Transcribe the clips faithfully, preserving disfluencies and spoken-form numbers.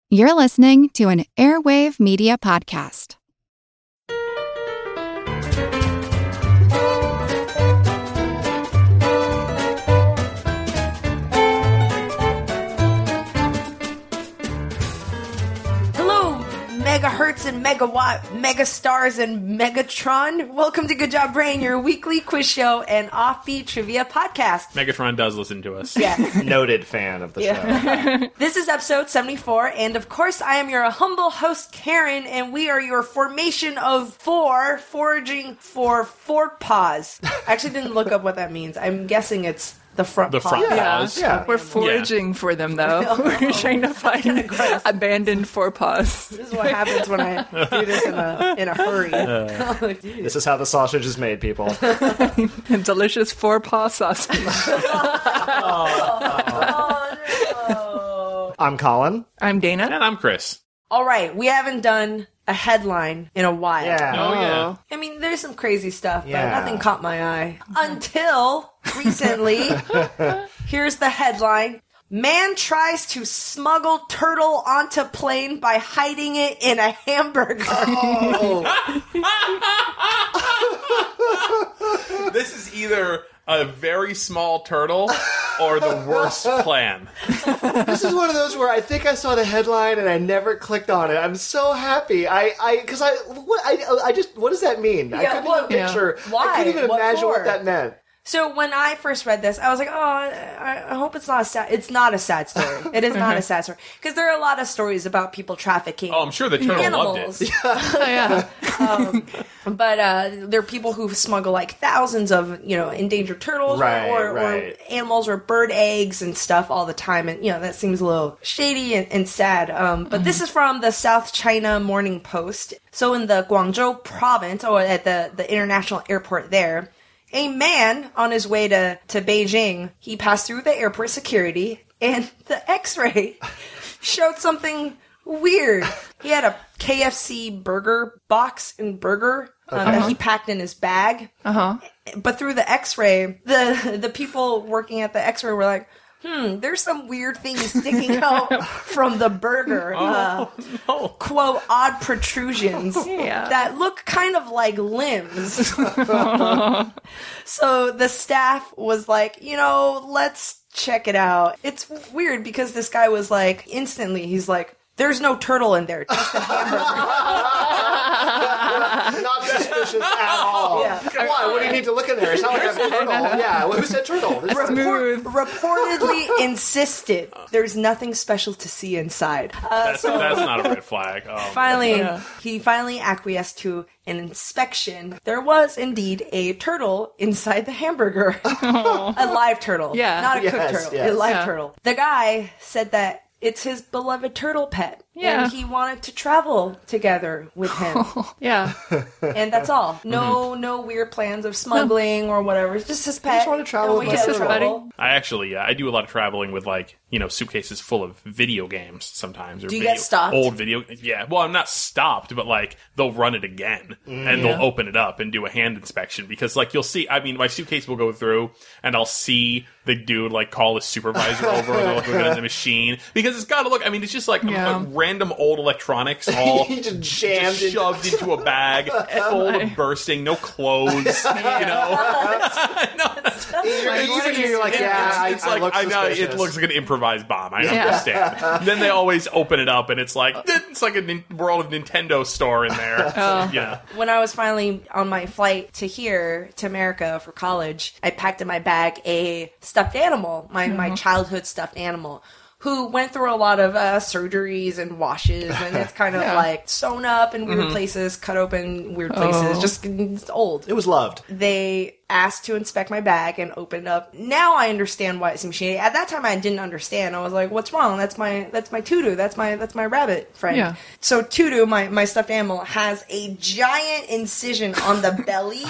You're listening to an Airwave Media Podcast. Megahertz and megawatt, megastars and Megatron. Welcome to Good Job Brain, your weekly quiz show and offbeat trivia podcast. Megatron does listen to us. Yeah. Noted fan of the yeah. show. This is episode seventy-four, and of course I am your humble host, Karen, and we are your formation of four, foraging for four paws. I actually didn't look up what that means. I'm guessing it's the front The paws. front Yeah, paws. yeah. We're foraging Yeah. for them, though. We're trying to find abandoned forepaws. This is what happens when I do this in a in a hurry. Uh, Oh, dude. This is how the sausage is made, people. Delicious forepaw sausage. Oh, no. I'm Colin. I'm Dana. And I'm Chris. All right, we haven't done a headline in a while. Yeah. Oh, yeah. I mean, there's some crazy stuff, but Yeah. nothing caught my eye. Until recently, here's the headline. Man tries to smuggle turtle onto plane by hiding it in a hamburger. This is either a very small turtle or the worst plan. This is one of those where I think I saw the headline and I never clicked on it. I'm so happy. I, I, because I, what, I, I just, what does that mean? I Yeah, couldn't well, even picture. Why? I couldn't even What imagine for? what that meant. So when I first read this, I was like, oh, I, I hope it's not a sad... It's not a sad story. It is not a sad story. Because there are a lot of stories about people trafficking Oh, I'm sure the turtle animals. loved it. Oh, yeah. um, but uh, there are people who smuggle like thousands of, you know, endangered turtles Right, or, or, right. or animals or bird eggs and stuff all the time. And, you know, that seems a little shady and, and sad. Um, but this is from the South China Morning Post. So in the Guangzhou province, or at the, the international airport there, a man on his way to, to Beijing, he passed through the airport security, and the x-ray showed something weird. He had a K F C burger box and burger um, that he packed in his bag. Uh-huh. But through the x-ray, the, the people working at the x-ray were like, hmm, there's some weird things sticking out from the burger. Uh, no. Quote, odd protrusions Yeah. that look kind of like limbs. So the staff was like, you know, let's check it out. It's weird because this guy was like, instantly, he's like, there's no turtle in there, just a hamburger. Not suspicious at all. Yeah. Why? What do you need to look in there? It's not like I have a turtle. Yeah, who said turtle? This is- Report, reportedly insisted there's nothing special to see inside. Uh, That's, so that's not a red flag. Oh. finally, he finally acquiesced to an inspection. There was indeed a turtle inside the hamburger. A live turtle. Yeah. Not a cooked Yes, turtle. yes. A live Yeah. turtle. The guy said that it's his beloved turtle pet. Yeah. And he wanted to travel together with him. Yeah. And that's all. No no weird plans of smuggling or whatever. It's just his pet. just wanna travel And with we my get turtle. trouble. I actually, uh, I do a lot of traveling with, like, you know, suitcases full of video games sometimes. Or Do you video, get stopped? Old video. Yeah. Well, I'm not stopped, but, like, they'll run it again. And they'll open it up and do a hand inspection. Because, like, you'll see, I mean, my suitcase will go through and I'll see the dude, like, call his supervisor over and they'll look at the machine. Because it's got to look, I mean, it's just, like, Yeah. a, a random old electronics all He just jammed just in- shoved into a bag full of bursting, no clothes, you know. No, You're, even you're like, yeah, I, it's I like look I know it suspicious. looks like an improvised bomb. I Yeah. understand. Then they always open it up, and it's like it's like a nin- World of Nintendo store in there. Oh. Yeah, When I was finally on my flight to here, to America for college, I packed in my bag a stuffed animal, my, my childhood stuffed animal, who went through a lot of uh, surgeries and washes, and it's kind of Yeah. like sewn up in weird places, cut open in weird places, Oh. just it's old. It was loved. They asked to inspect my bag and opened up. Now I understand why it seems shady. At that time I didn't understand. I was like, what's wrong? That's my that's my Tutu. That's my that's my rabbit friend. Yeah. So Tutu, my, my stuffed animal, has a giant incision on the belly.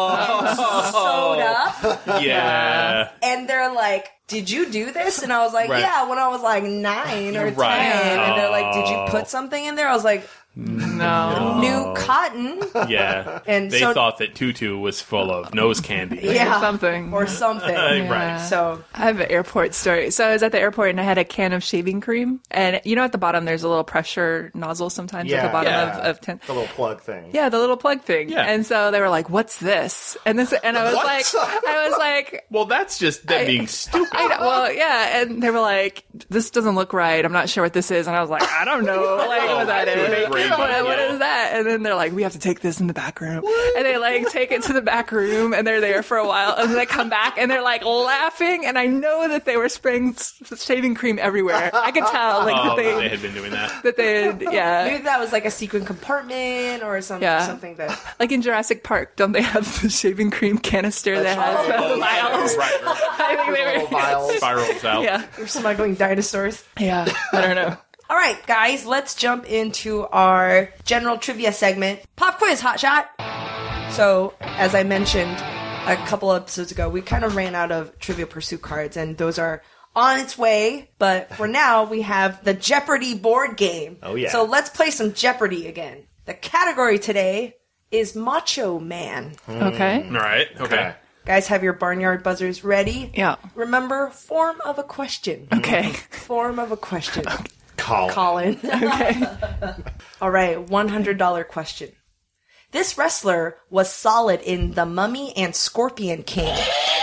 Sewed up. yeah. And they're like, did you do this? And I was like, Right. yeah, when I was like nine or Right. ten. And they're like, did you put something in there. I was like, No. new cotton. Yeah. And they so- thought that Tutu was full of nose candy. Yeah. Something. Or something. Yeah. Right. So, I have an airport story. So I was at the airport and I had a can of shaving cream. And you know at the bottom there's a little pressure nozzle sometimes at Yeah. the bottom Yeah. of, of ten. The little plug thing. Yeah, the little plug thing. Yeah. And so they were like, "What's this?" And this, and I was What? like, I was like, Well, that's just them I- being stupid. I know, well, yeah. And they were like, "This doesn't look right. I'm not sure what this is." And I was like, "I don't know, like what that that's is. a great What, idea. what is that?" And then they're like, "We have to take this in the back room." And they like take it to the back room, and they're there for a while, and then they come back, and they're like laughing, and I know that they were spraying s- shaving cream everywhere. I could tell, like Oh, that they, they had been doing that. that they, had, yeah. maybe that was like a secret compartment or some, Yeah. something that. Like in Jurassic Park, don't they have the shaving cream canister that has the Oh, vials? right, right. I think they Little were. vials. Spirals out. Yeah, We're smuggling dinosaurs. yeah. I don't know. All right, guys, let's jump into our general trivia segment. Pop quiz, hot shot. So, as I mentioned a couple episodes ago, we kind of ran out of Trivial Pursuit cards, and those are on its way. But for now, we have the Jeopardy board game. Oh, yeah. So let's play some Jeopardy again. The category today is Macho Man. Okay. All right. Okay. Okay. Guys, have your barnyard buzzers ready? Yeah. Remember, form of a question. Okay. Form of a question. Colin. Colin. Okay. All right, one hundred dollars question. This wrestler was solid in The Mummy and Scorpion King.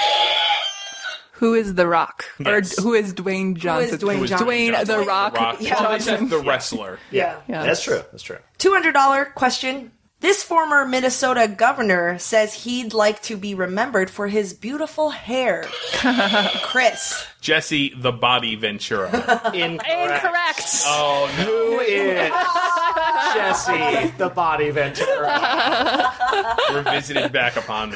Who is The Rock? Yes. Or who is Dwayne Johnson? Dwayne Who is Johnson? Dwayne Johnson? The Rock. Rock. Yeah. Well, they said the wrestler. Yeah. Yeah. That's true. That's true. two hundred dollars question. This former Minnesota governor says he'd like to be remembered for his beautiful hair. Chris. Jesse the Body Ventura. Incorrect. Incorrect. Oh no. Who is Jesse the Body Ventura? Revisited back upon me.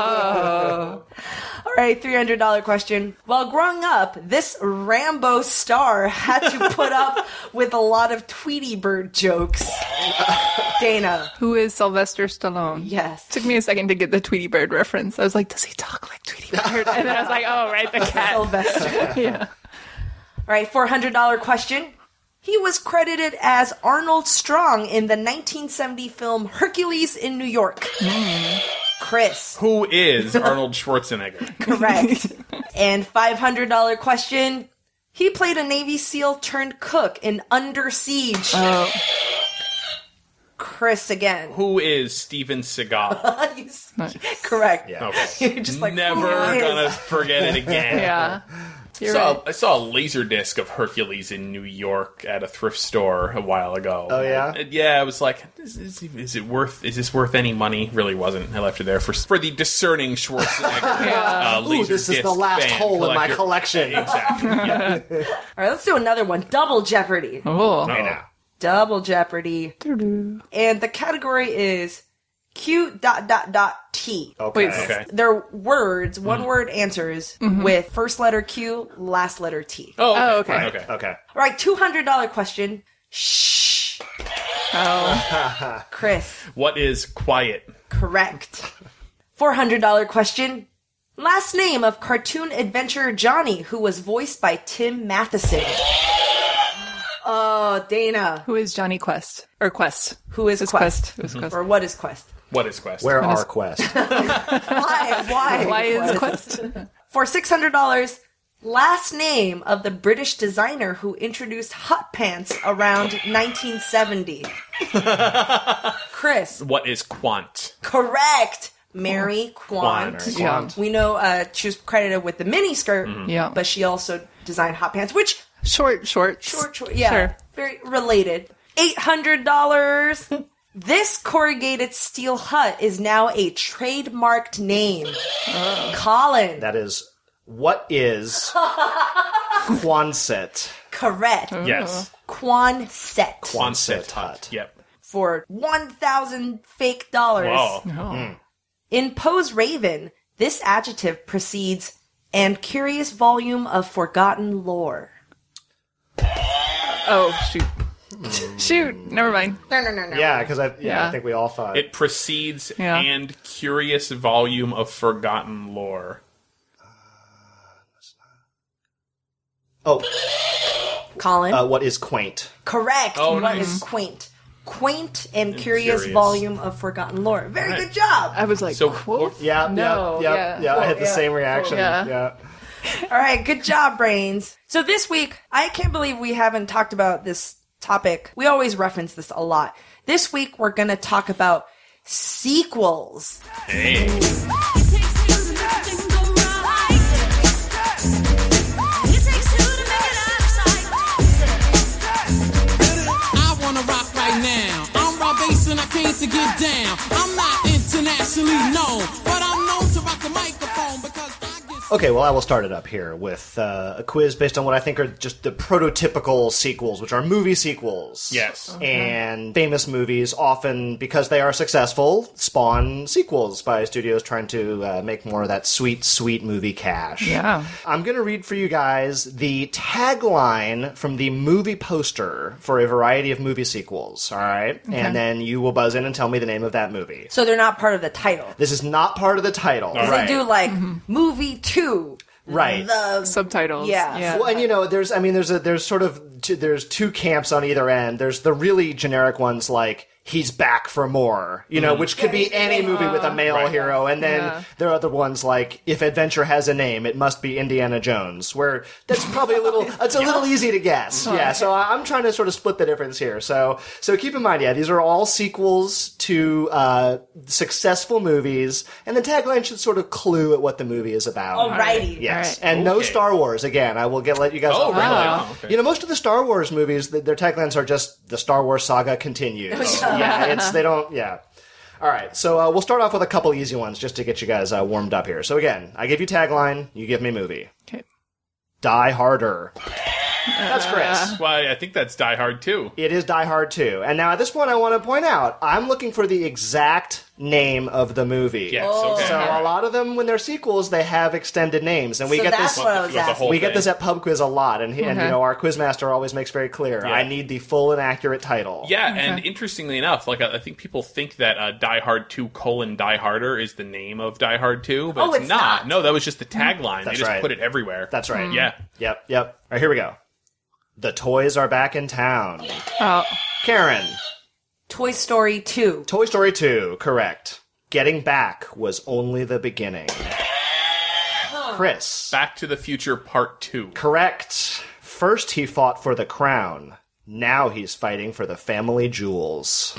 All right, three hundred dollars question. While growing up, this Rambo star had to put up with a lot of Tweety Bird jokes. Dana. Who is Sylvester Stallone? Yes. Took me a second to get the Tweety Bird reference. I was like, does he talk like Tweety Bird? And then I was like, oh, right, the cat. Sylvester. Yeah. All right, four hundred dollars question. He was credited as Arnold Strong in the nineteen seventy film Hercules in New York. Chris. Who is Arnold Schwarzenegger? Correct. And five hundred dollars question. He played a Navy SEAL turned cook in Under Siege. Oh, Chris again. Who is Steven Seagal? You s- Correct. Yeah. Okay. You're just like, Never who is? gonna forget it again. yeah. You're saw, right. I saw a laser disc of Hercules in New York at a thrift store a while ago. Oh, yeah? And, yeah, I was like, is, is, is it worth? Is this worth any money? Really wasn't. I left it there for for the discerning Schwarzenegger. uh, Ooh, laser this is the disc last fan hole in my collector. collection. Exactly. Yeah. All right, let's do another one. Double Jeopardy. Oh. Hey, now. Double Jeopardy. And the category is Q dot dot dot T. Okay. Wait, Okay. They're words, one word answers with first letter Q, last letter T. All Oh, Oh, okay. okay. Okay. Okay. right, two hundred dollars question. Shh. Oh. Chris. What is quiet? Correct. four hundred dollars question. Last name of cartoon adventurer Johnny, who was voiced by Tim Matheson. Oh, Dana. Who is Johnny Quest? Or Quest? Who is Who's Quest? Who's Quest? Or what is Quest? What is Quest? Where is- are Quest? Why? Why? Why is Quest? For six hundred dollars, last name of the British designer who introduced hot pants around nineteen seventy. Chris. What is Quant? Correct. Mary Quant. Quant. Yeah. We know uh, she was credited with the mini skirt, Yeah. but she also designed hot pants, which Short, short. short, short yeah, Sure. very related. Eight hundred dollars. This corrugated steel hut is now a trademarked name. Colin. That is, what is Quonset? Correct. Yes. Quonset. Quonset Hut. Hut. Yep. For one thousand fake dollars. Whoa. Oh. In Poe's Raven, this adjective precedes and curious volume of forgotten lore. Oh, shoot. Shoot. Never mind. No, no, no, no. Yeah, because I, yeah, Yeah. I think we all thought. It precedes Yeah. and curious volume of forgotten lore. oh, Colin. Uh, what is quaint? Correct. Oh, What nice. is quaint? Quaint and, curious, curious. volume of forgotten lore. Very Right. good job. I was like, So, quote? Yeah, No, yeah, yeah. yeah, yeah. I had the Yeah. same reaction. Yeah. yeah. All right, good job, brains. So this week, I can't believe we haven't talked about this topic. We always reference this a lot. This week, we're going to talk about sequels. Hey. I wanna rock right now. I'm Rob Bass and I came to get down. I'm not internationally known, but I'm known to rock the microphone because I get Okay, well, I will start it up here with uh, a quiz based on what I think are just the prototypical sequels, which are movie sequels. Yes. And famous movies, often because they are successful, spawn sequels by studios trying to uh, make more of that sweet, sweet movie cash. Yeah. I'm going to read for you guys the tagline from the movie poster for a variety of movie sequels, all right? And then you will buzz in and tell me the name of that movie. So they're not part of the title. This is not part of the title. Because Right. they do like movie two. Right. The Subtitles. Yeah. Yeah. Well, and you know, there's, I mean, there's a, there's sort of, two, there's two camps on either end. There's the really generic ones like, he's back for more, you know, which could be any movie with a male Right. hero. And then Yeah. there are other ones like, if adventure has a name, it must be Indiana Jones, where that's probably a little, it's a little easy to guess. Yeah. So I- I'm trying to sort of split the difference here. So, so keep in mind, yeah, these are all sequels to, uh, successful movies. And the tagline should sort of clue at what the movie is about. Alrighty. Yes. All right. And no Okay. Star Wars. Again, I will get, let you guys Oh, off. really? Wow. Oh, okay. You know, most of the Star Wars movies, th- their taglines are just "The Star Wars saga continues." yeah, it's they don't. Yeah. All right, so uh, we'll start off with a couple easy ones just to get you guys uh, warmed up here. So again, I give you tagline, you give me movie. Okay. Die Harder. That's Chris. Why, I think that's Die Hard too. It is Die Hard two. And now at this point, I want to point out, I'm looking for the exact name of the movie. Yes. Oh. Okay. So a lot of them, when they're sequels, they have extended names, and we So get that's this. what I was You want the asking. whole We get thing. this at Pub Quiz a lot, and, he, and you Okay. know our quizmaster always makes very clear. Yeah. I need the full and accurate title. Yeah, and interestingly enough, like I I think people think that uh, Die Hard two colon Die Harder is the name of Die Hard two, but Oh, it's, it's not. not. No, that was just the tagline. That's they just right. put it everywhere. That's right. Yeah. Yep. Yep. All right, here we go. The toys are back in town. Oh, Karen. Toy Story two. Toy Story two. Correct. Getting back was only the beginning. Chris. Back to the Future Part two. Correct. First he fought for the crown. Now he's fighting for the family jewels.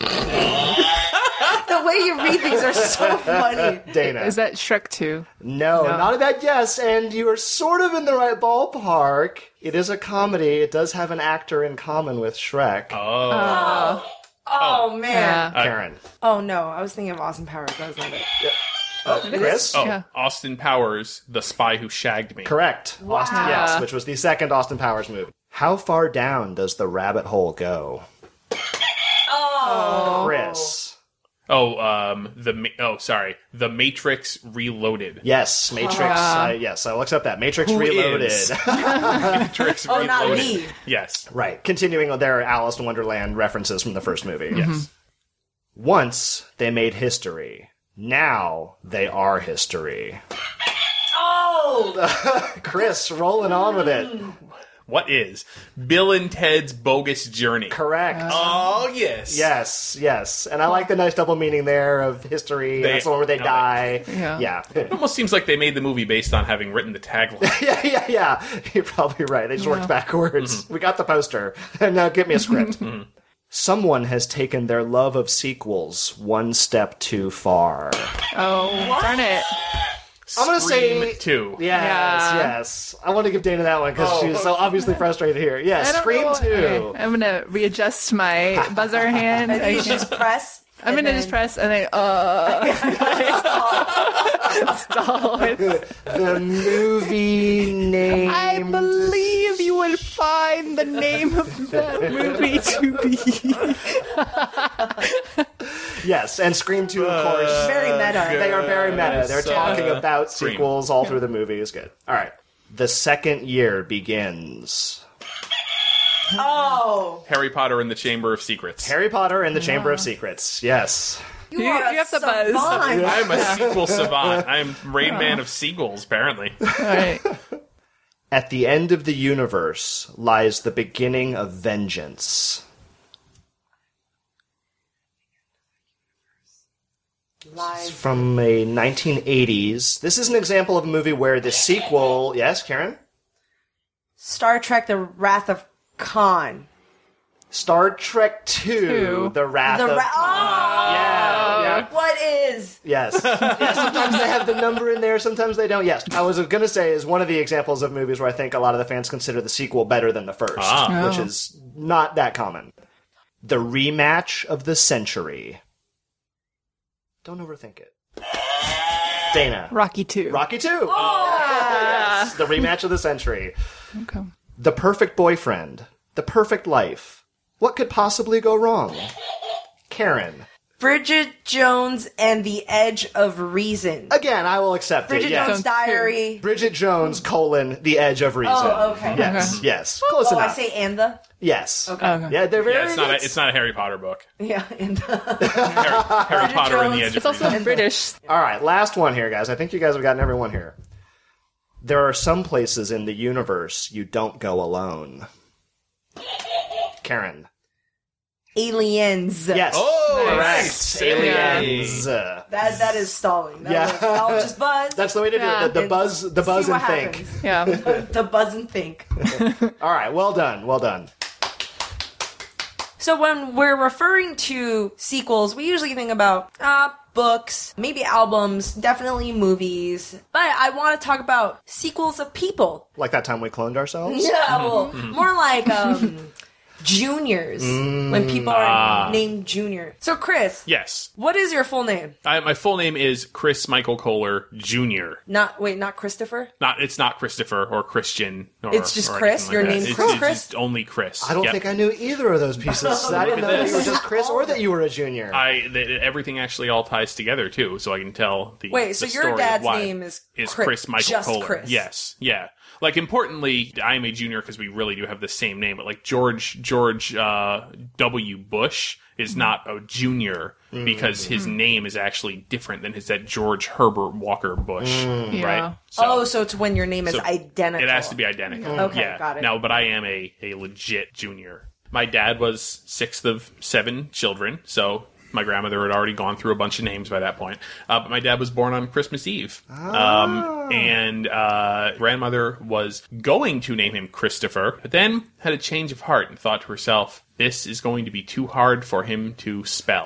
The way you read these are so funny. Dana. is that Shrek two? No, No. not a bad guess, and you are sort of in the right ballpark. It is a comedy. It does have an actor in common with Shrek. Oh. Oh, man. Yeah. Karen. Oh, no. I was thinking of Austin Powers. That was not it. Oh, Chris? Oh, Yeah. Austin Powers, The Spy Who Shagged Me. Correct. Austin, yes, Yeah. which was the second Austin Powers movie. How far down does the rabbit hole go? Oh. Chris. Oh, um, the Ma- oh, sorry, The Matrix Reloaded. Yes, Matrix. Yeah. I, yes, I looked up that. Matrix Who Reloaded. is? Matrix Oh, Reloaded. not me. Yes. Right. Continuing on their Alice in Wonderland references from the first movie. Yes. Once they made history. Now they are history. Oh. Chris, rolling on with it. What is Bill and Ted's Bogus Journey? Correct. Oh, yes. Yes, yes. And I like the nice double meaning there of history. They- That's the one where they no, die. Yeah. Yeah. It almost seems like they made the movie based on having written the tagline. yeah, yeah, yeah. You're probably right. They just worked Yeah. backwards. Mm-hmm. We got the poster. And now give me a script. Someone has taken their love of sequels one step too far. Oh, darn it. I'm gonna Scream say- two. Yes, Yeah. yes. I want to give Dana that one because Oh. she's so obviously frustrated here. Yes, I don't Scream know. two. Okay, I'm gonna readjust my buzzer hand. And you just press. I'm and gonna then- just press and then uh stall. The movie name. I believe you will find the name of that movie to be. Yes, and Scream two, of course. Very meta. They are very meta. They're So, talking uh, about Scream. sequels all through the movie. Is good. All right. The second year begins. Oh. Harry Potter and the Chamber of Secrets. Harry Potter and the Chamber of Secrets. Yes. You, You- are a you have to buzz. savant. I'm a sequel savant. I'm Rain Man of Seagulls, apparently. All right. At the end of the universe lies the beginning of vengeance. It's from a nineteen eighties. This is an example of a movie where the sequel... Yes, Karen? Star Trek: The Wrath of Khan. Star Trek two, Two. The Wrath The of Ra- Khan. oh! Yeah, yeah. What is? Yes. Yeah, sometimes they have the number in there, sometimes they don't. Yes. I was going to say is one of the examples of movies where I think a lot of the fans consider the sequel better than the first, Ah. which Oh. is not that common. The rematch of the century. Don't overthink it. Dana. Rocky two. Rocky two. Yes. The rematch of the century. Okay. The perfect boyfriend. The perfect life. What could possibly go wrong? Karen. Bridget Jones and the Edge of Reason. Again, I will accept Bridget it. Yes. Jones' Diary. Bridget Jones, colon, The Edge of Reason. Oh, okay. Yes, Okay. yes. Close Oh, I enough. say and the. Yes. Okay. Okay. Yeah, they're very... Yeah, it's not. A, it's not a Harry Potter book. Yeah, and the. Harry, Harry Potter and the Jones. Edge It's of also British. All right, last one here, guys. I think you guys have gotten everyone here. There are some places in the universe you don't go alone. Karen. Aliens. Yes. Oh, correct. nice. Aliens. Uh, That that is stalling. That Yeah. was, I'll just buzz. That's the way to Yeah. do it. The, the and buzz, the buzz see and what think. happens. Yeah. The buzz and think. All right, well done, well done. So when we're referring to sequels, we usually think about uh, books, maybe albums, definitely movies. But I want to talk about sequels of people. Like that time we cloned ourselves? Yeah, well, more like um, juniors. When people are Ah. named Junior. So Chris, Yes. what is your full name? I, my full name is Chris Michael Kohler Junior Not wait, not Christopher. Not. It's not Christopher or Christian. Or, It's just or Chris? anything Your like that. name's It's, Chris, it's Chris? just only Chris. I don't Yep. think I knew either of those pieces. I didn't at know that this. you were just Chris or that you were a junior. I the, everything actually all ties together too, so I can tell the Wait, so the your story of dad's why name is is Chris- Chris Michael just Kohler. Chris. Yes, yeah. Like importantly, I am a junior because we really do have the same name. But like George George uh, W. Bush is not a junior because his name is actually different than his dad, George Herbert Walker Bush. Yeah. Right. Oh, so it's when your name is So identical. It has to be identical. Okay, yeah. got it. Now, but I am a, a legit junior. My dad was sixth of seven children, so my grandmother had already gone through a bunch of names by that point. Uh, but my dad was born on Christmas Eve. Um, and uh, grandmother was going to name him Christopher, but then had a change of heart and thought to herself, this is going to be too hard for him to spell.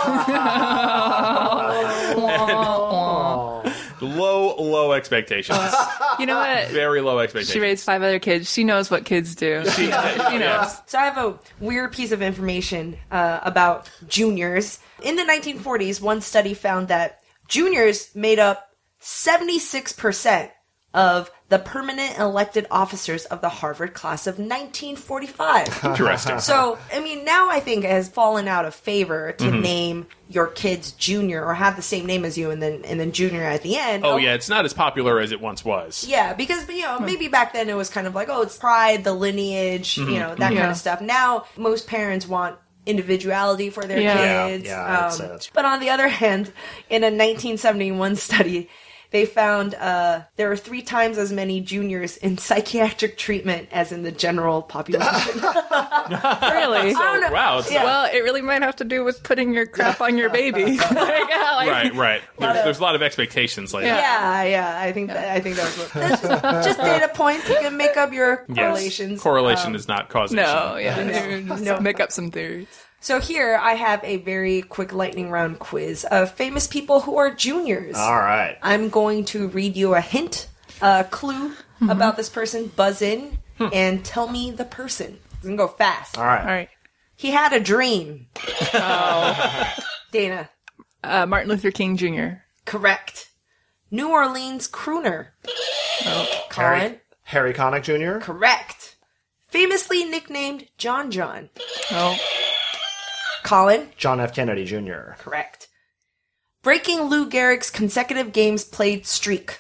Low, low expectations. You know what? Very low expectations. She raised five other kids. She knows what kids do. She, she knows. So I have a weird piece of information uh, about juniors. In the nineteen forties, one study found that juniors made up seventy-six percent of the permanent elected officers of the Harvard class of nineteen forty-five. Interesting. So, I mean, now I think it has fallen out of favor to Mm-hmm. name your kids Junior or have the same name as you and then and then Junior at the end. Oh, yeah, it's not as popular as it once was. Yeah, because, you know, maybe back then it was kind of like, oh, it's pride, the lineage, Mm-hmm. you know, that kind Yeah. of stuff. Now, most parents want individuality for their Yeah. kids. Yeah, yeah, I'd Um, say that's- but on the other hand, in a nineteen seventy-one study, they found uh, there were three times as many juniors in psychiatric treatment as in the general population. Really? I don't know. Wow. It's Yeah. Well, it really might have to do with putting your crap on your baby. Like, yeah, like- Right, right. There's, of- there's a lot of expectations like that. Yeah, yeah, I think that I think that was what, that's just, just data points. You can make up your Yes. correlations. Correlation Um, is not causation. No, yeah. No. Just No. make up some theories. So here I have a very quick lightning round quiz of famous people who are juniors. All right. I'm going to read you a hint, a clue about this person, buzz in, and tell me the person. It's going to go fast. All right. All right. He had a dream. Oh. Dana. Uh, Martin Luther King Junior Correct. New Orleans crooner. Oh. Colin. Harry, Harry Connick Junior Correct. Famously nicknamed John John. Oh, Colin. John F. Kennedy Junior Correct. Breaking Lou Gehrig's consecutive games played streak.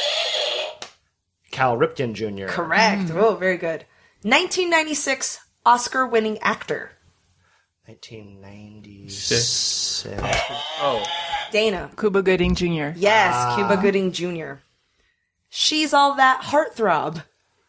Cal Ripken Junior Correct. Oh, very good. nineteen ninety-six Oscar-winning actor. nineteen ninety-six. Oh. Dana. Cuba Gooding Junior Yes, Cuba Gooding Junior She's all that heartthrob.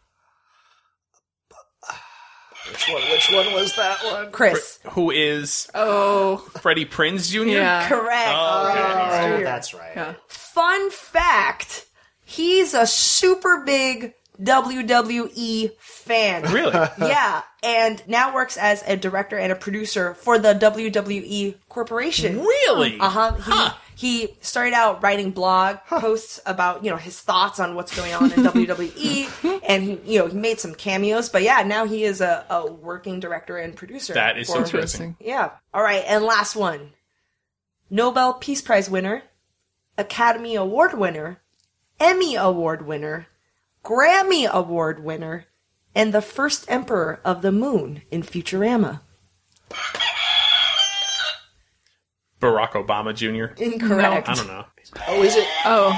Which one, which one was that one? Chris. Who is Oh, Freddie Prinze Junior? yeah. Correct. Oh, okay. Freddie Prinze Oh, Junior that's right. Yeah. Fun fact, he's a super big W W E fan. Really? Yeah, and now works as a director and a producer for the W W E Corporation. Really? Uh-huh. He, Huh. he started out writing blog posts about, you know, his thoughts on what's going on in W W E, and he, you know, he made some cameos, but yeah, now he is a, a working director and producer. That is for- interesting. Yeah. All right, and last one. Nobel Peace Prize winner, Academy Award winner, Emmy Award winner, Grammy Award winner, and the first Emperor of the Moon in Futurama. Barack Obama Junior? Incorrect. I don't know. Oh, is it? Oh.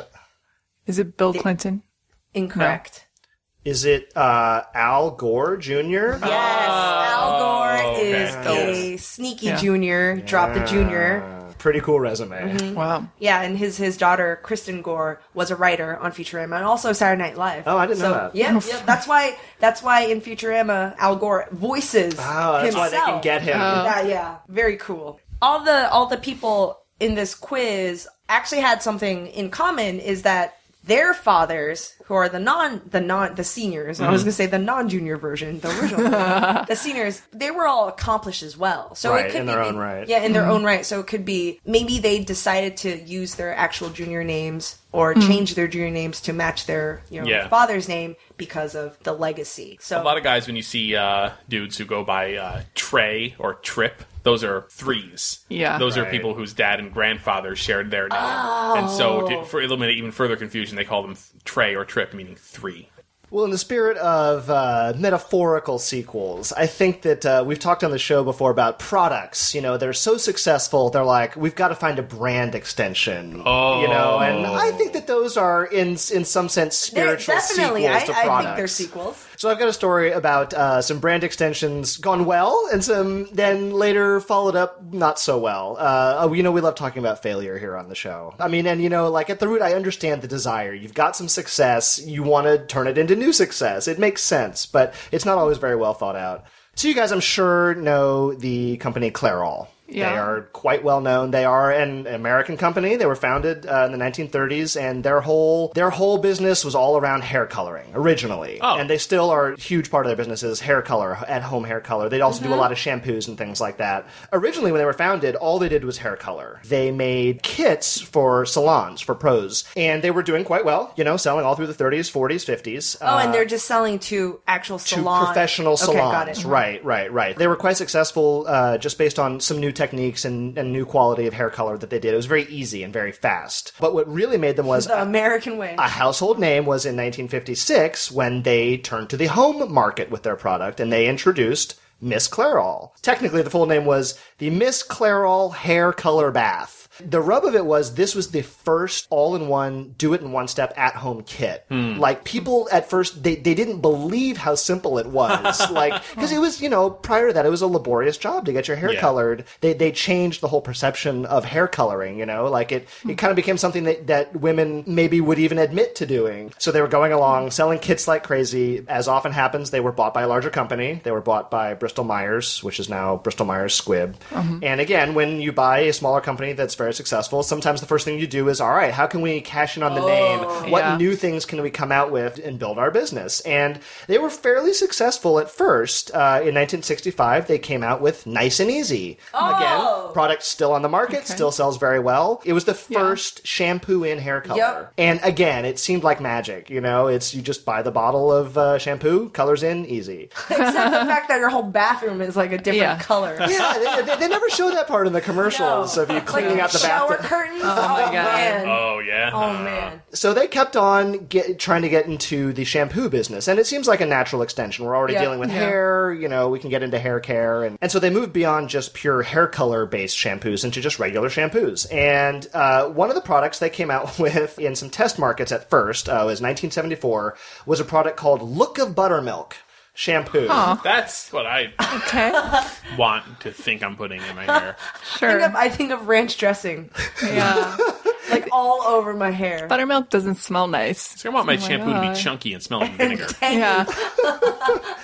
Is it Bill Clinton? Incorrect. Is it uh, Al Gore Junior? Yes, Al Gore okay. is Okay. a sneaky Yeah. junior. Drop the junior. Pretty cool resume. Mm-hmm. Wow. Yeah, and his his daughter Kristen Gore was a writer on Futurama and also Saturday Night Live. Oh, I didn't so, know that. Yeah, yeah, that's why that's why in Futurama Al Gore voices Oh, that's himself. why they can get him. Yeah, yeah, very cool. All the all the people in this quiz actually had something in common, is that their fathers, who are the non the non the seniors, I was going to say the non-junior version, the original, the seniors, they were all accomplished as well. So Right, it could in be, their own right. Yeah, in their own right. So it could be maybe they decided to use their actual junior names or change their junior names to match their you know Yeah. father's name because of the legacy. So A lot of guys, when you see uh, dudes who go by uh, Trey or Trip, those are threes. Yeah. Those are Right. people whose dad and grandfather shared their name. And so, to, for eliminate even further confusion, they call them Trey or Trip, meaning three. Well, in the spirit of uh, metaphorical sequels, I think that uh, we've talked on the show before about products. You know, they're so successful, they're like, we've got to find a brand extension. Oh. You know, and I think that those are, in in some sense, they're spiritual definitely, I, sequels to I products. think they're sequels. So I've got a story about uh, some brand extensions gone well, and some then later followed up not so well. Uh, oh, you know, we love talking about failure here on the show. I mean, and you know, like at the root, I understand the desire. You've got some success, you want to turn it into new success. It makes sense, but it's not always very well thought out. So you guys, I'm sure, know the company Clairol. Yeah. They are quite well known. They are an American company. They were founded uh, in the nineteen thirties, and their whole their whole business was all around hair coloring originally. Oh. And they still are a huge part of their business is hair color, at home hair color. They also do a lot of shampoos and things like that. Originally, when they were founded, all they did was hair color. They made kits for salons, for pros, and they were doing quite well. You know, selling all through the thirties, forties, fifties. Oh, and they're just selling to actual to salons. professional Okay, salons. got it. Right, right, right. They were quite successful uh, just based on some new techniques and, and new quality of hair color that they did. It was very easy and very fast. But what really made them was The a, American way. a household name was in nineteen fifty-six when they turned to the home market with their product and they introduced Miss Clairol. Technically, the full name was the Miss Clairol Hair Color Bath. The rub of it was this was the first all-in-one, do-it-in-one-step at-home kit. Like, people at first, they, they didn't believe how simple it was. Like, because it was, you know, prior to that, it was a laborious job to get your hair Yeah. colored. They they changed the whole perception of hair coloring, you know? Like, it, it kind of became something that, that women maybe would even admit to doing. So they were going along, selling kits like crazy. As often happens, they were bought by a larger company. They were bought by Bristol-Myers, which is now Bristol-Myers Squibb. And again, when you buy a smaller company that's very successful, sometimes the first thing you do is, all right, how can we cash in on the name? What Yeah. new things can we come out with and build our business? And they were fairly successful at first. Uh, in nineteen sixty-five, they came out with Nice and Easy. Again, product still on the market, still sells very well. It was the first shampoo in hair color. Yep. And again, it seemed like magic. You know, it's you just buy the bottle of uh, shampoo, colors in, easy. Except the fact that your whole bathroom is like a different Yeah. color. Yeah, they, they, they never show that part in the commercials No. of you cleaning like out the shower bathtub. curtains. Oh, my God. man. Oh, yeah? Oh man. So they kept on get, trying to get into the shampoo business, and it seems like a natural extension. We're already Yeah. dealing with Yeah. hair, you know, we can get into hair care, and, and so they moved beyond just pure hair color-based shampoos into just regular shampoos. And uh, one of the products they came out with in some test markets at first, uh, was nineteen seventy-four, was a product called Look of Buttermilk shampoo. That's what I Okay. want to think I'm putting in my hair. I Sure. think of, I think of ranch dressing, Yeah. like all over my hair. Buttermilk doesn't smell nice. So I want my Oh my shampoo to be God. chunky and smell like vinegar. Yeah.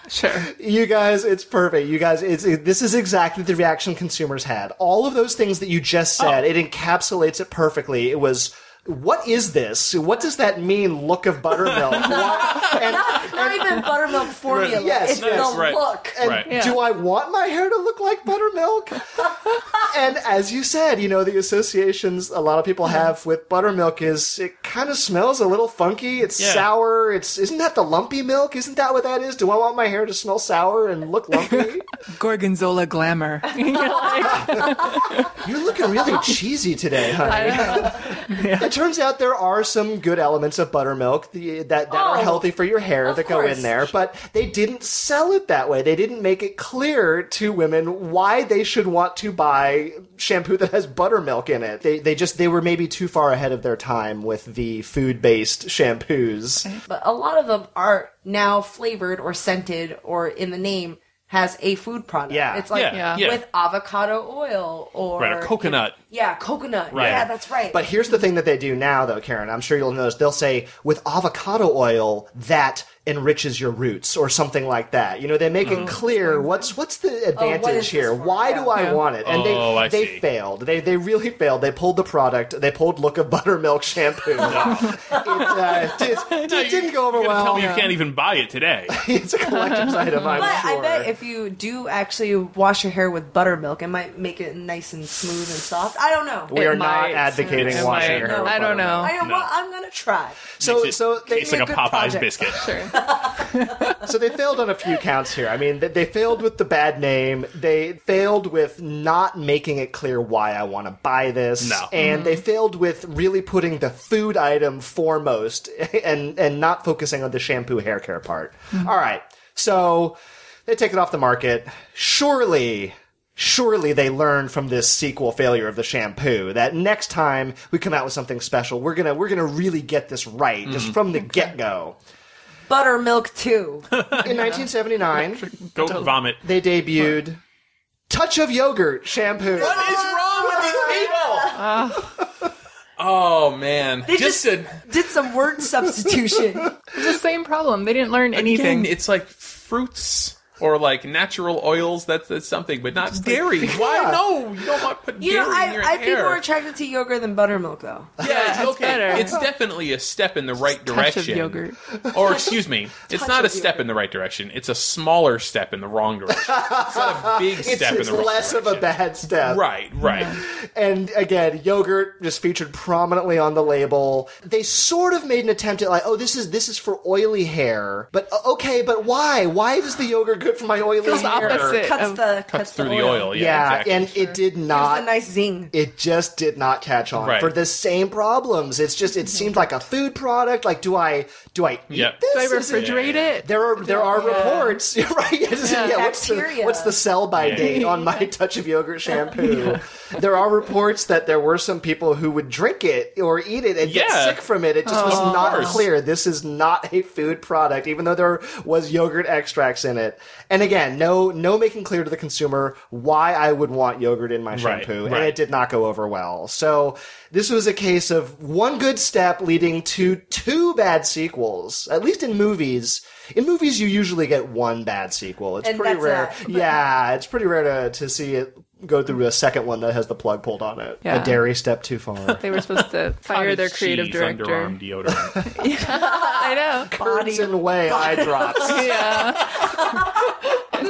Sure. You guys, it's perfect. You guys, it's it, this is exactly the reaction consumers had. All of those things that you just said, Oh. it encapsulates it perfectly. It was, what is this? What does that mean, look of buttermilk? Why- and, Not, not even buttermilk formula. Yes, it's yes, the right. look. and Right. Yeah. do I want my hair to look like buttermilk? And as you said, you know, the associations a lot of people have with buttermilk is it kind of smells a little funky. It's Yeah. sour. It's isn't that the lumpy milk? Isn't that what that is? Do I want my hair to smell sour and look lumpy? Gorgonzola glamour. You're like, You're looking really cheesy today, honey. I know. It turns out there are some good elements of buttermilk the, that, that are Oh, healthy for your hair of that go course. in there, but they didn't sell it that way. They didn't make it clear to women why they should want to buy shampoo that has buttermilk in it. They they just they were maybe too far ahead of their time with the food-based shampoos. But a lot of them are now flavored or scented or in the name has a food product. Yeah. It's like Yeah, yeah. with avocado oil or Right, a coconut. Yeah, coconut. Right. Yeah, that's right. But here's the thing that they do now, though, Karen. I'm sure you'll notice. They'll say, with avocado oil, that enriches your roots, or something like that. You know, they make it clear what's what's the advantage what is this here. for? Why Yeah. do I Yeah. want it? And Oh, I they they see. failed. They they really failed. They pulled the product. They pulled Look of Buttermilk shampoo. it uh, did, it No, you- didn't go over you're gonna well. Tell me you can't even buy it today. It's a collector's item, I'm But sure. I bet if you do actually wash your hair with buttermilk, it might make it nice and smooth and soft. I don't know. we It are not might. advocating It washing might. your hair with I don't buttermilk. know. I am, No. well, I'm gonna try. So Makes it so they tastes like a good Popeyes project. biscuit. Sure. So they failed on a few counts here. I mean, they- they failed with the bad name. They failed with not making it clear why I want to buy this. No. And they failed with really putting the food item foremost and, and not focusing on the shampoo hair care part. All right. So they take it off the market. Surely... Surely they learned from this sequel failure of the shampoo that next time we come out with something special, we're gonna we're gonna really get this right just from the get go. Buttermilk too. In nineteen seventy-nine, Goat vomit. they debuted Touch of Yogurt shampoo. What is wrong with these people? Oh man, They just, just a, did some word substitution. It's the same problem. They didn't learn anything. again, it's like fruits or like natural oils. That's, that's something, but not dairy. Why? Yeah. No, you don't want to put You dairy know, in I, your I hair. people are attracted to yogurt than buttermilk though. Yeah, it's okay. better. It's definitely a step in the right Touch direction. of yogurt. Or excuse me, it's Touch not a of step yogurt. in the right direction. It's a smaller step in the wrong direction. It's not a big It's, step it's in the wrong less direction. of a bad step. Right, right. And again, yogurt just featured prominently on the label. They sort of made an attempt at like, oh, this is this is for oily hair. But uh, okay, but why? Why is the yogurt good for my oily Feels the hair? opposite. Cuts of- the Cuts through the oil. Yeah, Yeah, exactly. and it did Gives not. a nice zing. It just did not catch on Right. for the same problems. It's just it seemed like a food product. Like, do I do I eat Yep. this? Do I Is it- refrigerate it? There are there are Yeah. reports, right? Yes, yeah, Yeah. what's the Bacteria. what's the sell by Yeah. date on my Touch of Yogurt shampoo? There are reports that there were some people who would drink it or eat it and get Yeah. sick from it. It just was not course. clear. This is not a food product, even though there was yogurt extracts in it. And again, no no making clear to the consumer why I would want yogurt in my Right, shampoo, and right. it did not go over well. So this was a case of one good step leading to two bad sequels. At least in movies. In movies, you usually get one bad sequel. It's And pretty that's rare. that. Yeah, it's pretty rare to, to see it go through a second one that has the plug pulled on it. Yeah. A dairy step too far. They were supposed to fire their creative Cheese, director. underarm deodorant. I know. Birds and way eye drops. Yeah.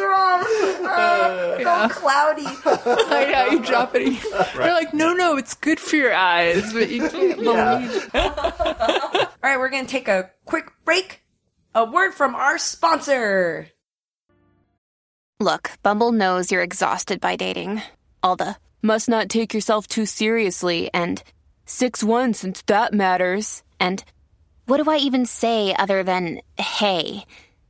Oh, so cloudy. I know. You drop it. They're like, no, no, it's good for your eyes, but you can't Yeah. believe. All right, we're going to take a quick break. A word from our sponsor. Look, Bumble knows you're exhausted by dating. All the must not take yourself too seriously and six one since that matters. And what do I even say other than hey?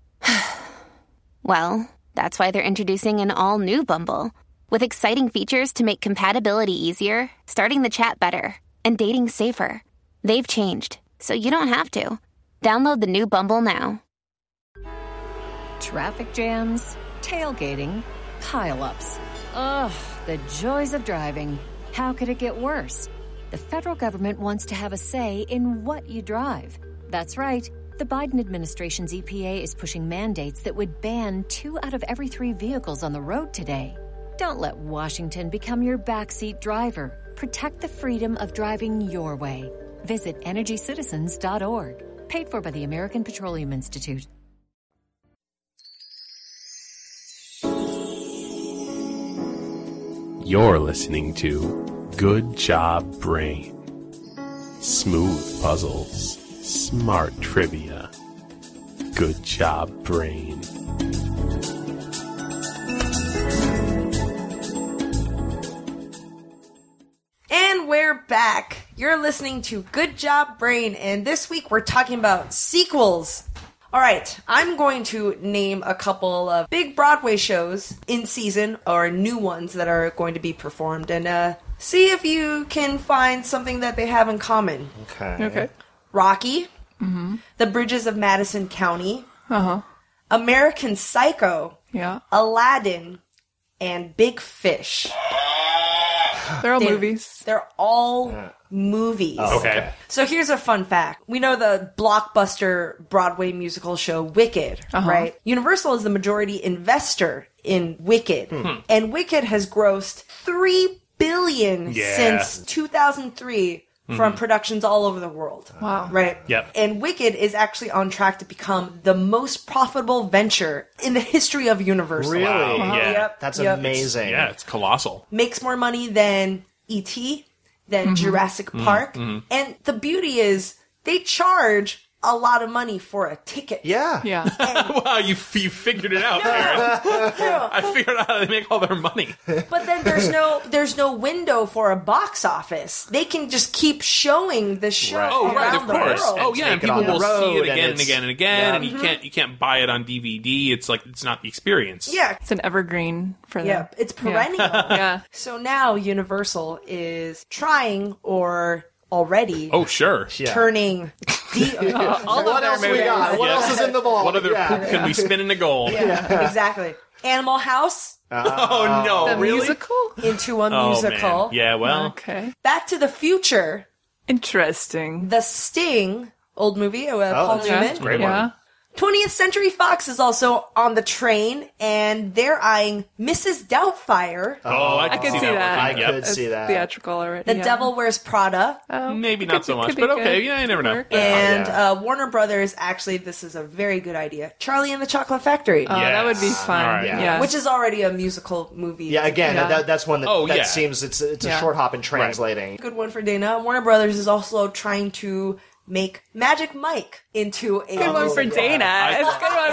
Well, that's why they're introducing an all-new Bumble with exciting features to make compatibility easier, starting the chat better, and dating safer. They've changed, so you don't have to. Download the new Bumble now. Traffic jams, tailgating, pile-ups. Ugh, the joys of driving. How could it get worse? The federal government wants to have a say in what you drive. That's right. The Biden administration's E P A is pushing mandates that would ban two out of every three vehicles on the road today. Don't let Washington become your backseat driver. Protect the freedom of driving your way. Visit energy citizens dot org. Paid for by the American Petroleum Institute. You're listening to Good Job Brain. Smooth puzzles, smart trivia. Good Job Brain. And we're back. You're listening to Good Job Brain, and this week we're talking about sequels. All right, I'm going to name a couple of big Broadway shows in season or new ones that are going to be performed, and uh, see if you can find something that they have in common. Okay. Okay. Rocky, Mm-hmm. The Bridges of Madison County, Uh-huh. American Psycho, Yeah. Aladdin, and Big Fish. They're all They- movies. They're all movies. Oh, Okay. So here's a fun fact. We know the blockbuster Broadway musical show Wicked, Uh-huh. right? Universal is the majority investor in Wicked. And Wicked has grossed three billion dollars Yeah. since two thousand three from productions all over the world. Wow. Right? Yep. And Wicked is actually on track to become the most profitable venture in the history of Universal. Really? Wow, yeah. Yep. That's yep. amazing. Yeah, it's colossal. Makes more money than E T, than Mm-hmm. Jurassic Park. And the beauty is they charge a lot of money for a ticket. Yeah. Yeah. Wow, you you figured it out, Karen. No, I figured out how they make all their money. but then there's no there's no window for a box office. They can just keep showing the show Right. Oh, right, around of the course. world. Oh, yeah, and take it people on the will see road, it and again and it's- again and again, yeah. and you can't you can't buy it on D V D. It's like it's not the experience. Yeah. It's an evergreen for them. Yeah, it's perennial. Yeah. So now Universal is trying or already Oh, sure. Yeah. turning the all What else we got? What Yeah. else is in the vault? What other yeah. poop can we spin into gold? Yeah, exactly. Animal House Oh no, The really? musical? into a Oh, musical. man. Yeah, well, Okay. Back to the Future, Interesting. The Sting, old movie, uh, Paul that's- Newman. that's great. Yeah. twentieth Century Fox is also on the train, and they're eyeing Missus Doubtfire, oh, I I can could see, see that. that. working. I Yep. could It's see that. theatrical already. The yeah. Devil Wears Prada, Oh, Maybe could not be- so much, could be but okay, good. yeah, you never know. Work. and yeah. uh, Warner Brothers. Actually, this is a very good idea. Charlie and the Chocolate Factory, Oh, that would be Yes. fun. All right. Yeah. which is already a musical movie. Yeah, again, Yeah. That, that's one that, Oh, that yeah. seems it's it's a Yeah. short hop in translating. Good one for Dana. Warner Brothers is also trying to make Magic Mike into a Good one for musical. Dana. It's a good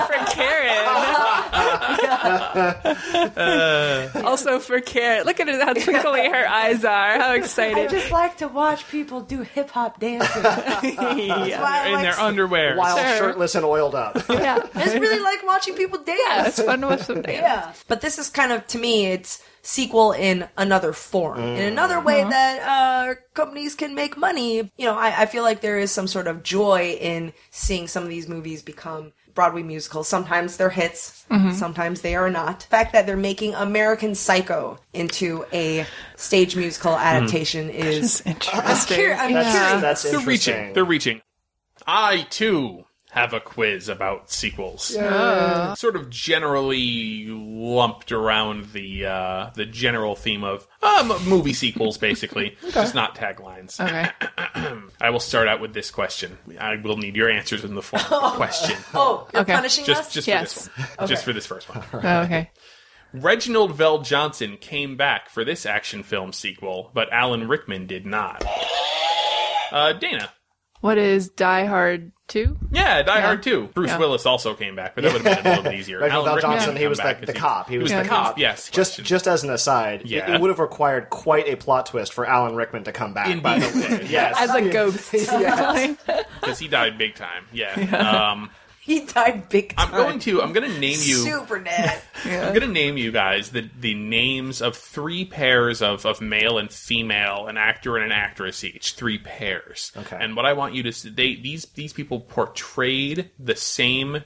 one for Karen. Also for Karen. Look at it, how twinkly her eyes are. How I excited. just like to watch people do hip hop dancing. That's yeah. why I In like their underwear. While Sure. shirtless and oiled up. yeah. I just really like watching people dance. Yeah, it's fun to watch them dance. Yeah. But this is kind of, to me, it's sequel in another form. In another way that uh, companies can make money. You know, I, I feel like there is some sort of joy in seeing some of these movies become Broadway musicals. Sometimes they're hits, sometimes they are not. The fact that they're making American Psycho into a stage musical adaptation is... It's interesting. curi- I'm That's, curious. that's They're interesting. reaching. They're reaching. I, too, have a quiz about sequels. Sort of generally lumped around the uh, the general theme of um, movie sequels, basically. Just not taglines. Okay. I will start out with this question. I will need your answers in the form of a question. Oh, you're Okay. punishing Just, us? just Yes. for this one. Just for this first one. Oh, okay. Reginald Vell Johnson came back for this action film sequel, but Alan Rickman did not. Uh, Dana. What is Die Hard two? Yeah, Die Hard two. Bruce Yeah. Willis also came back, but that would have been a little bit easier. Reginald Alan Vell Rickman Johnson, didn't he come was back the- 'cause the cop. He was the the cop. Yes. Just question. just as an aside, it- Yeah. it, would have required quite a plot twist for Alan Rickman to come back. By the way, Indeed. yes, As a ghost. because he died big time. Yeah. Um, He died big time. I'm going to. I'm going to name you. Super dead. I'm going to name you guys the the names of three pairs of, of male and female, an actor and an actress each. Three pairs. Okay. And what I want you to s- they these these people portrayed the same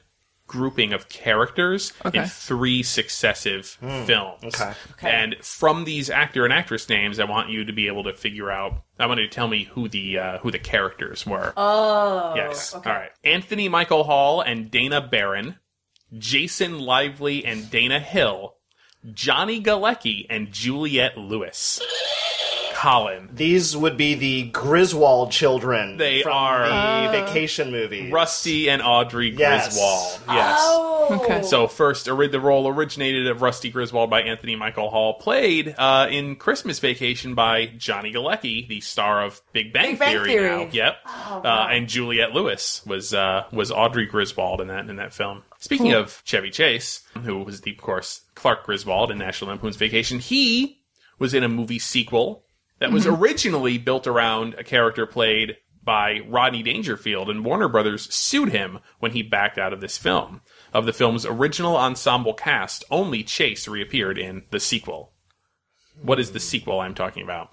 grouping of characters Okay. in three successive films. okay. Okay. And from these actor and actress names, I want you to be able to figure out. I want you to tell me who the uh, who the characters were. Oh. Yes. Okay. All right. Anthony Michael Hall and Dana Barron, Jason Lively and Dana Hill, Johnny Galecki and Juliette Lewis. Colin. These would be the Griswold children They from are. the vacation movie. Rusty and Audrey Yes. Griswold. Yes. Oh. Okay. So first, ori- the role originated of Rusty Griswold by Anthony Michael Hall, played uh, in Christmas Vacation by Johnny Galecki, the star of Big Bang, Big Bang Theory, Theory. now. Yep. Oh, uh, wow. and Juliette Lewis was uh, was Audrey Griswold in that in that film. Speaking of Chevy Chase, who was the, of course, Clark Griswold in National Lampoon's Vacation, he was in a movie sequel that was originally built around a character played by Rodney Dangerfield, and Warner Brothers sued him when he backed out of this film. Of the film's original ensemble cast, only Chase reappeared in the sequel. What is the sequel I'm talking about?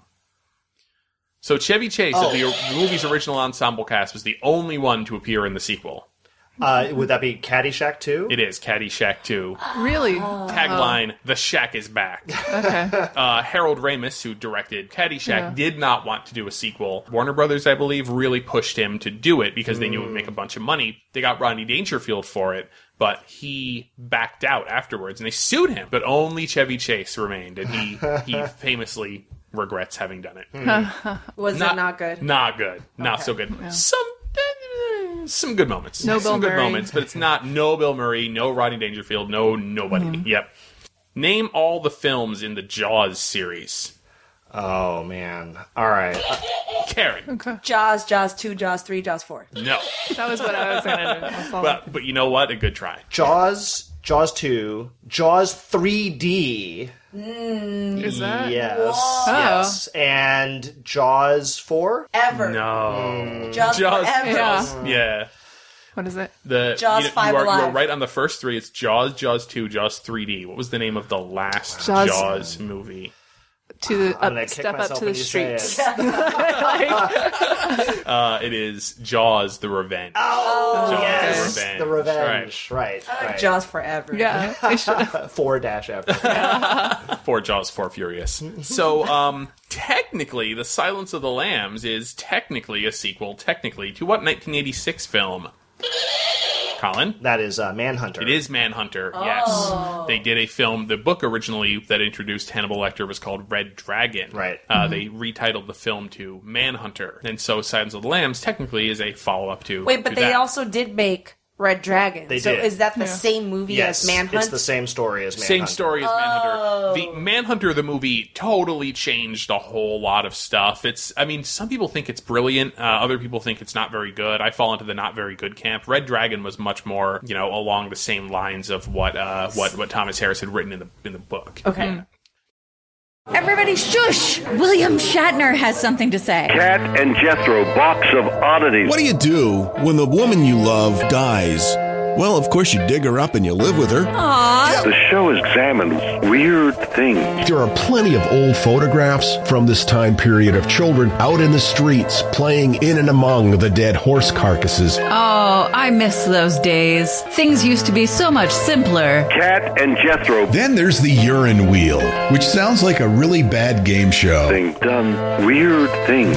So Chevy Chase of the o- movie's original ensemble cast was the only one to appear in the sequel. Uh, would that be Caddyshack two? It is Caddyshack two. Really? Tagline, The Shack is back. Okay. Uh, Harold Ramis, who directed Caddyshack, Yeah. did not want to do a sequel. Warner Brothers, I believe, really pushed him to do it because they knew it would make a bunch of money. They got Rodney Dangerfield for it, but he backed out afterwards, and they sued him. But only Chevy Chase remained, and he, he famously regrets having done it. Was it not good? Not good. Not so good. Some some good moments. No some Bill good Murray. moments, but it's not no Bill Murray, no Rodney Dangerfield, no nobody. Yep. Name all the films in the Jaws series. Oh, man. All right. Uh, Karen. Jaws, Jaws two, Jaws three, Jaws four. No. That was what I was going to do. I'll follow. But but you know what? A good try. Jaws, Jaws two, Jaws three D. Is that? Yes. Oh. Yes. And Jaws four? Ever. No. Jaws, Jaws. forever. Yeah. Yeah. What is it? The Jaws you, five you are, you are alive. right on the first three. It's Jaws, Jaws two, Jaws three D. What was the name of the last Jaws- Jaws movie? To the I'm gonna up, kick step up myself to when the you say streets. it. Like, Uh, it is Jaws: The Revenge. Oh, Jaws, yes. The Revenge. The Revenge. Right. I like right. Jaws forever. yeah. I should- Four dash F. For Jaws four Furious. So, um, technically, The Silence of the Lambs is technically a sequel, technically, to what nineteen eighty-six film? Colin? That is uh, Manhunter. It is Manhunter, yes. They did a film, the book originally that introduced Hannibal Lecter was called Red Dragon. Right. Uh, They retitled the film to Manhunter. And so Silence of the Lambs technically is a follow-up to Wait, but to they that. also did make Red Dragon. They so did. is that the Yeah. same movie Yes, as Manhunt? it's the same story as Manhunter. Same story as Manhunter. The Manhunter, the movie, totally changed a whole lot of stuff. It's, I mean, some people think it's brilliant. Uh, other people think it's not very good. I fall into the not very good camp. Red Dragon was much more, you know, along the same lines of what uh, what what Thomas Harris had written in the in the book. Okay. Everybody shush! William Shatner has something to say. Cat and Jethro, box of oddities. What do you do when the woman you love dies? Well, of course, you dig her up and you live with her. Aww. The show examines weird things. There are plenty of old photographs from this time period of children out in the streets playing in and among the dead horse carcasses. Oh, I miss those days. Things used to be so much simpler. Cat and Jethro. Then there's the urine wheel, which sounds like a really bad game show. Thing done weird things.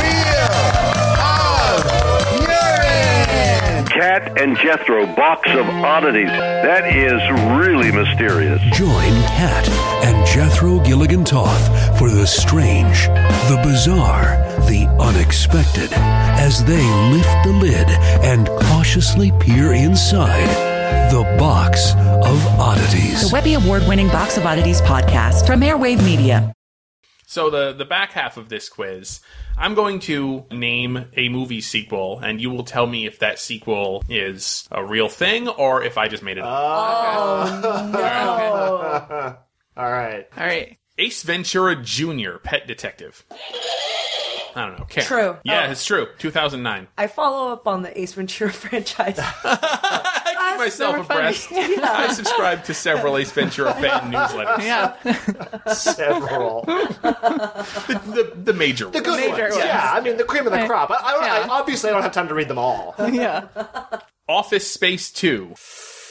Cat and Jethro, box of oddities. That is really mysterious. Join Cat and Jethro Gilligan Toth for the strange, the bizarre, the unexpected, as they lift the lid and cautiously peer inside the Box of Oddities. The Webby Award-winning Box of Oddities podcast from Airwave Media. So the the back half of this quiz, I'm going to name a movie sequel, and you will tell me if that sequel is a real thing or if I just made it up. Oh, no. All right. All right. Ace Ventura Junior, Pet Detective. I don't know. Karen. True. Yeah, Oh. it's true. two thousand nine. I follow up on the Ace Ventura franchise. I keep myself never funny. abreast. I subscribe to several Ace Ventura fan newsletters. Yeah. Several. The, the, the major The ones. good Major ones. ones. Yeah, I mean, the cream of the crop. I, I don't, Yeah. I, obviously, I don't have time to read them all. Yeah. Office Space two.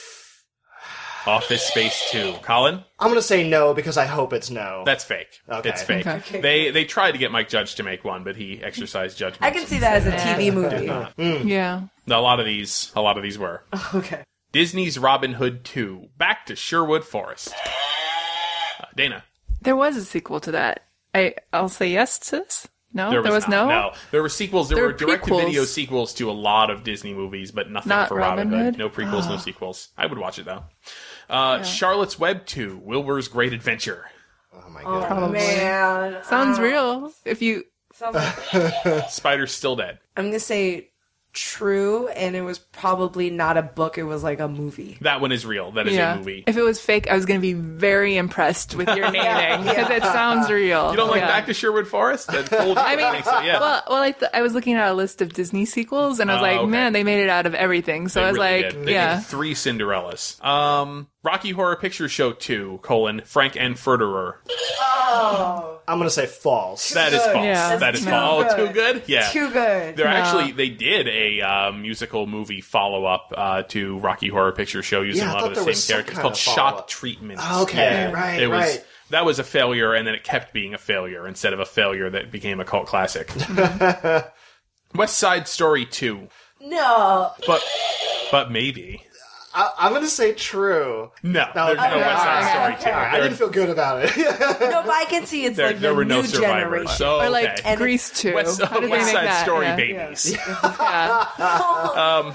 Office Space two. Colin? I'm gonna say no because I hope it's no. That's fake. Okay. It's fake. Okay. They they tried to get Mike Judge to make one, but he exercised judgment. I can see that as a T V movie. Mm. Yeah. A lot of these, a lot of these were. Okay. Disney's Robin Hood two. Back to Sherwood Forest. Uh, Dana. There was a sequel to that. I, I'll say yes to this. No? There was, not, no? No. There were sequels. There, There were were direct-to-video prequels. sequels to a lot of Disney movies, but nothing Not for Robin, Robin Hood. Hood? No prequels, no sequels. I would watch it, though. Uh, Charlotte's Web two. Wilbur's Great Adventure. Oh, my Oh, God. Probably. man. Sounds Uh, real. If you... Sounds like Spider's Still Dead. I'm going to say true, and it was probably not a book. It was like a movie. That one is real. That is yeah. a movie. If it was fake, I was going to be very impressed with your naming because Yeah. it sounds real. You don't like Yeah. Back to Sherwood Forest? That full I mean, makes it, yeah. well, well, I, th- I was looking at a list of Disney sequels, and I was Oh, like, okay. man, they made it out of everything. So They I was really like, did. They yeah. did three Cinderellas. Um, Rocky Horror Picture Show two, colon, Frank and Furterer. Oh. I'm gonna say false. That is false. Yeah. That is Too false. Oh, good. too good? Yeah. Too good. They're No. actually, they did a uh, musical movie follow-up uh, to Rocky Horror Picture Show using Yeah, I a lot thought of there the was same some characters. It's kind called of Shock follow-up. Treatment. Okay, right, it was, right. That was a failure, and then it kept being a failure instead of a failure that became a cult classic. West Side Story two. No. But, but maybe. I, I'm gonna say true. No, No, there's no okay, West Side okay, Story okay. two. All right, I There- didn't feel good about it. No, but I can see it's There, like there the were no new survivors. generation. So, Or like okay. Grease two. West, How did West they make Side that? Story yeah. babies. Yeah.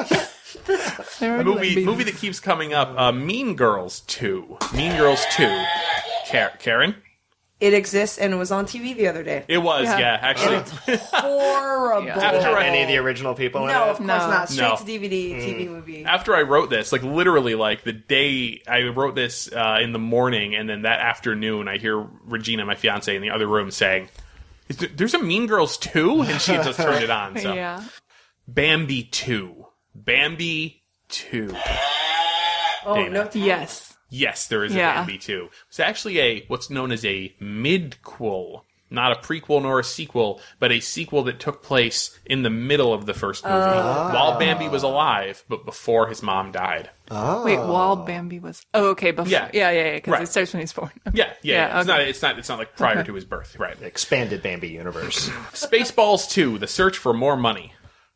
They were A like movie babies. movie that keeps coming up. Uh, Mean Girls two. Mean Girls two. Car- Karen? It exists, and it was on T V the other day. It was, yeah, Yeah. actually. Horrible. After I- Any of the original people in No, it? of course No. not. Straight No. to D V D, T V movie. After I wrote this, like literally, like the day I wrote this uh, in the morning, and then that afternoon, I hear Regina, my fiance, in the other room saying, Is there, "There's a Mean Girls two," and she had just turned it on. So. Yeah. Bambi two. Bambi two. Oh, Dana. no. Yes. Yes, there is a Yeah. Bambi two. It's actually a what's known as a midquel. Not a prequel nor a sequel, but a sequel that took place in the middle of the first movie, while Bambi was alive, but before his mom died. Oh. Wait, while Bambi was... Oh, okay, before... Yeah. Yeah, yeah, yeah, because Right. it starts when he's born. Okay. Yeah, yeah. Yeah, yeah. It's okay. not. It's not. It's not like prior Okay. to his birth, right? Expanded Bambi universe. Spaceballs two: The Search for More Money.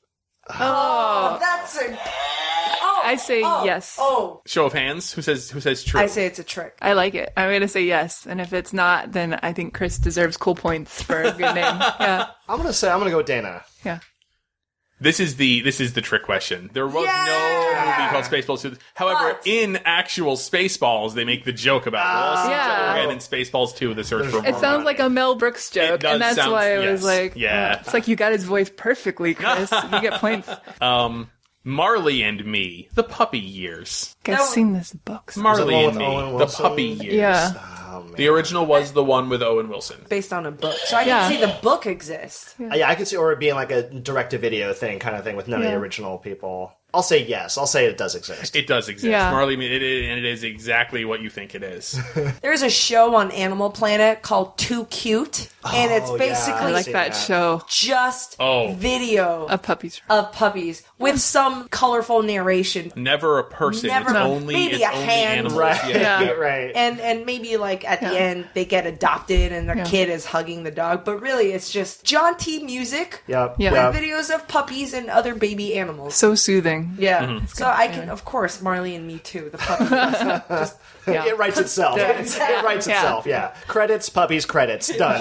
Oh, that's a. Oh, I say oh, yes. Oh, Show of hands. Who says? Who says true? I say it's a trick. I like it. I'm going to say yes. And if it's not, then I think Chris deserves cool points for a good name. Yeah. I'm gonna say I'm gonna go with Dana. Yeah. This is the this is the trick question. There was Yeah! no movie called Spaceballs two. However, But- in actual Spaceballs, they make the joke about we'll see each other Yeah. again in Spaceballs two: The Search for More It sounds Money. like a Mel Brooks joke, does and that's sound- why I yes. was like, Yeah. uh, it's like you got his voice perfectly, Chris. You get points. um, Marley and Me: The Puppy Years. I've seen this book. Marley one and with Me: Owen The Wilson? Puppy Years. Yeah. Oh, man. The original was the one with Owen Wilson. Based on a book, so I Yeah. can see the book exists. Uh, Yeah, I could see, or it being like a direct-to-video thing, kind of thing, with none of Yeah. the original people. I'll say yes. I'll say it does exist. It does exist. Yeah. Marley and Me, it is, and it is exactly what you think it is. There's a show on Animal Planet called Too Cute, and it's Oh, yeah. basically I like seen that that. show just Oh. video of puppies. of puppies with some colorful narration. Never a person. Never- it's No. only Maybe it's a only hand. animals. Right. Yeah. Yeah. right. And and maybe like at the Yeah. end they get adopted and their Yeah. kid is hugging the dog, but really it's just jaunty music Yep. Yeah. Yep. with videos of puppies and other baby animals. So soothing. Yeah, Mm-hmm. so I can, of course, Marley and Me too. The puppies. Just Yeah. It writes itself. Yeah. It writes Yeah. itself. Yeah. Credits, puppies, credits. Done.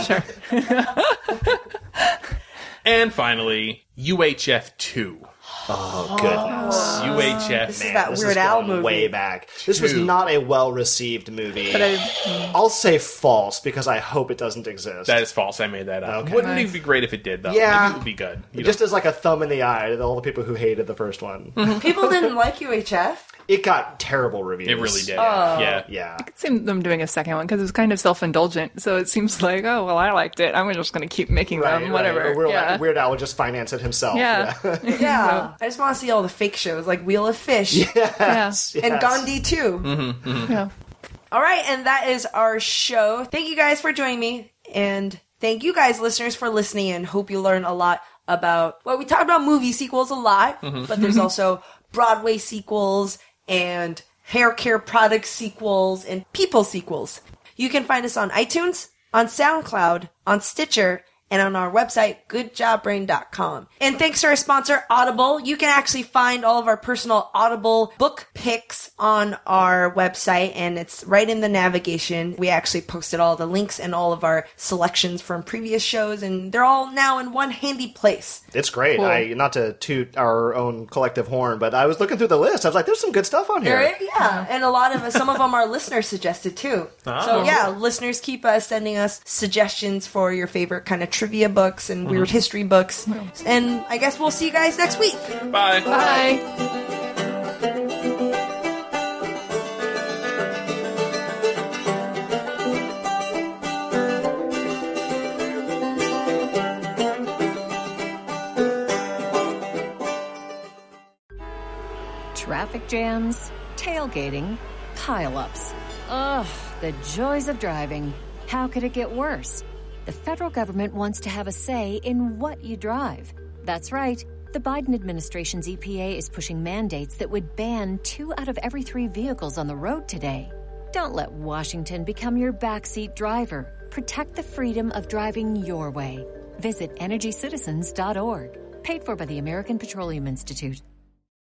And finally, U H F two. Oh goodness. U H F. This is man, that This Weird is Al going movie. way back. This was Two. not a well-received movie. But I, I'll say false because I hope it doesn't exist. That is false. I made that up. Okay. Wouldn't Nice. it be great if it did, though? Yeah. Maybe it would be good. You just as like a thumb in the eye to all the people who hated the first one. People didn't like U H F. It got terrible reviews. It really did. Oh. Yeah. Yeah. I could see them doing a second one because it was kind of self-indulgent. So it seems like, oh, well, I liked it. I'm just going to keep making Right, them, right. whatever. Weird, yeah. Weird Al would just finance it himself. Yeah. Yeah, I just want to see all the fake shows like Wheel of Fish Yes, and yes. Gandhi too. Yeah. All right, and that is our show. Thank you guys for joining me, and thank you guys, listeners, for listening, and hope you learn a lot about, well, we talked about movie sequels a lot, but there's also Broadway sequels and hair care product sequels, and people sequels. You can find us on iTunes, on SoundCloud, on Stitcher, and on our website, good job brain dot com. And thanks to our sponsor, Audible. You can actually find all of our personal Audible book picks on our website, and it's right in the navigation. We actually posted all the links and all of our selections from previous shows, and they're all now in one handy place. It's great. Cool. I Not to toot our own collective horn, but I was looking through the list. I was like, there's some good stuff on here. There, yeah, and a lot of some of them are listeners suggested too. Oh. So yeah, listeners keep uh, sending us suggestions for your favorite kind of trivia books and weird history books. And I guess we'll see you guys next week. Bye. Bye. Traffic jams, tailgating, pile-ups. Ugh, the joys of driving. How could it get worse? The federal government wants to have a say in what you drive. That's right. The Biden administration's E P A is pushing mandates that would ban two out of every three vehicles on the road today. Don't let Washington become your backseat driver. Protect the freedom of driving your way. Visit energy citizens dot org. Paid for by the American Petroleum Institute.